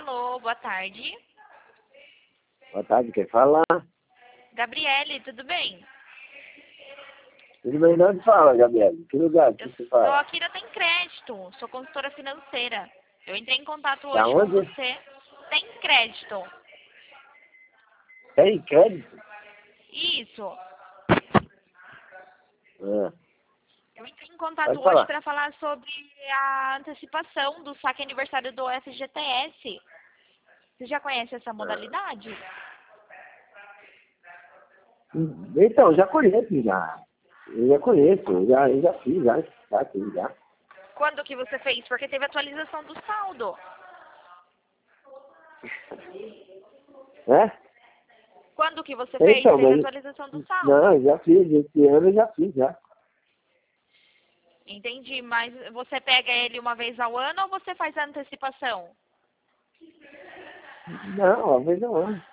Alô, boa tarde. Boa tarde, quem fala? Gabriele, tudo bem? Tudo bem, de onde fala, Gabriel? Que lugar que Eu você estou fala? aqui da Tem Crédito, sou consultora financeira. Eu entrei em contato Da hoje com onde? você. Tem Crédito. Tem crédito? Isso. Ah, Eu entrei em contato pode hoje falar. para falar sobre a antecipação do saque aniversário do FGTS. Você já conhece essa modalidade? Então, já conheço já. Eu já conheço, eu já fiz, já aqui, já. Quando que você fez? Porque teve atualização do saldo. É? Quando que você fez? Então, Teve mas... atualização do saldo. Não, eu já fiz, esse ano eu já fiz, já. Entendi, mas você pega ele uma vez ao ano ou você faz a antecipação? Não, uma vez ao ano.